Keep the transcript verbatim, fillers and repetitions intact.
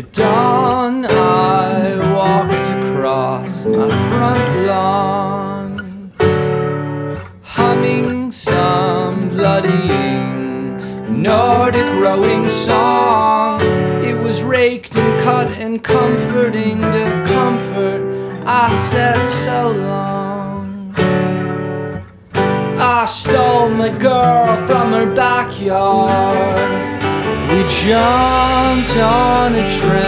At dawn I walked across my front lawn, humming some bloodying Nordic rowing song. It was raked and cut and comforting to comfort, I said so long. I stole my girl from her backyard. We jumped on a train